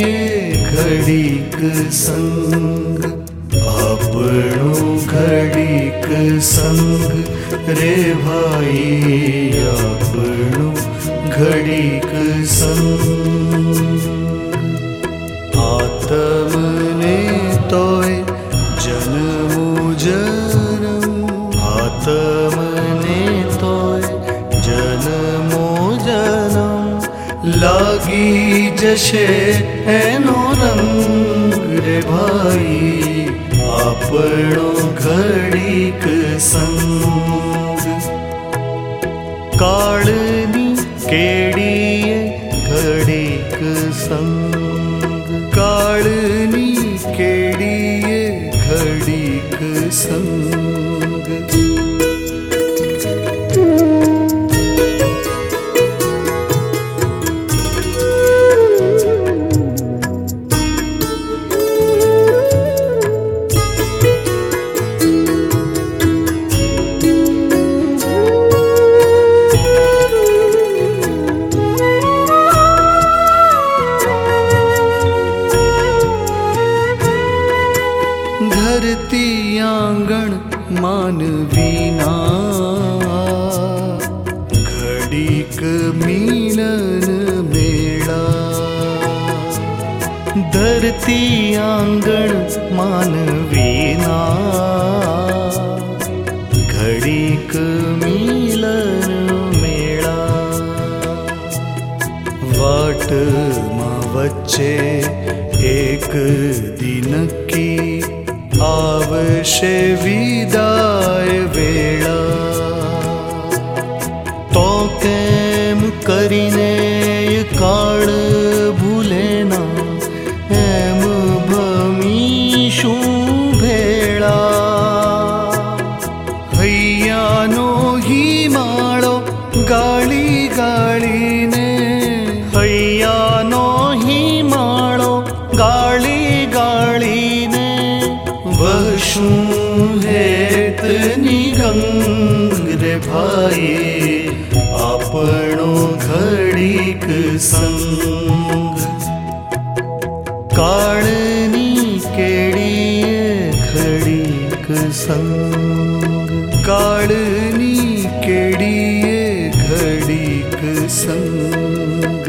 घड़ीक संग आपणो घड़ीक संग रे भाई आपणो घड़ीक संग आत्मने तोय जन्मो जन्म आत्मने तोय जन्मो जन्म लागी जशे एनो रंग रे भाई आपणो घड़ीक संग काळनी केडीए घड़ीक संग काळनी केडीए घड़ीक संग धरती आंगण मानवीना घड़ीक मिलन मेला धरती आंगण मानवीना घड़ीक मिलन मेला वाट मा वच्चे एक दिन की आवशे विदाय वेळा तो केम करीने काळ भूलेना एम भमीशू भेळा हैयानो ही माळो गाळी गाळीने हैयानो ही माळो गाळी गाळीने वशू हेत निगंग रे भाई आपणो घड़ीक संग काळनी केडीए घड़ीक संग काळनी केडीए घड़ीक संग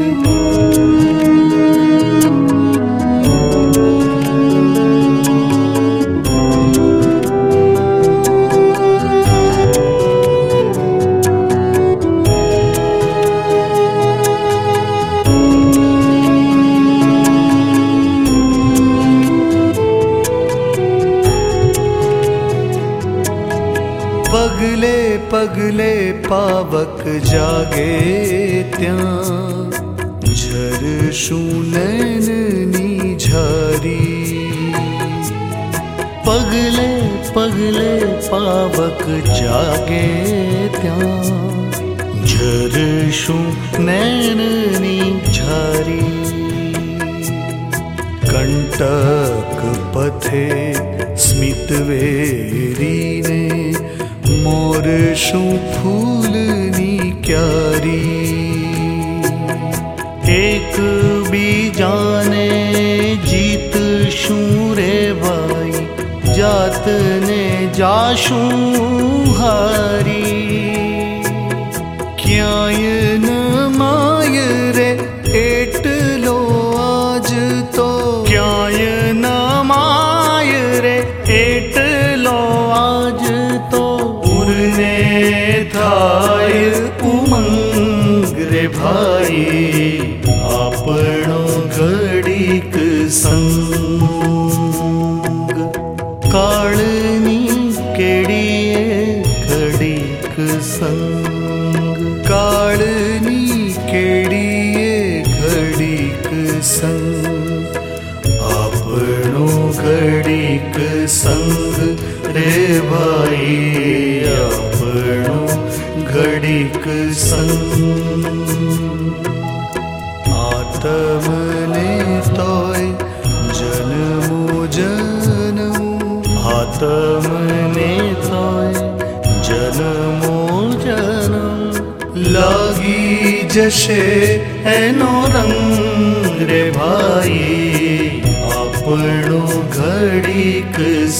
पगले पगले पावक जागे त्यां झरशू नैननी झारी पगले पगले पावक जागे त्यां झरशू नैननी झारी कंटक पथे स्मित वेरीने मोर शू फूलनी क्यारी एक बीजाने जीत शू रे भाई जात ने जाशू हारी क्याय न माय रे एटलो आज तो क्याय न माय रे एटलो आज तो थाय उमंग रे भाई आपणो घड़ीक संग काळनी केडीए घड़ीक संग काळनी केडीए घड़ीक संग आपणो घड़ीक संग रे भाई आपणो घड़ीक संग आत्मने तोय जन्मो जन्म आत्मने तोय जन्मो जन्म लागी जशे एनो रंग रे भाई आवणो घड़ीक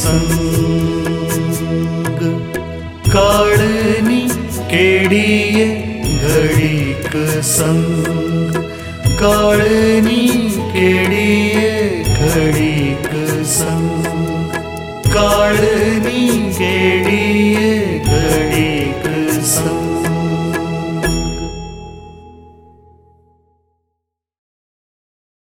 संग। काळनी केड़ीए घड़ीक संग। काळनी केड़ीए घड़ीक संग। काळनी केड़ीए घड़ीक संग।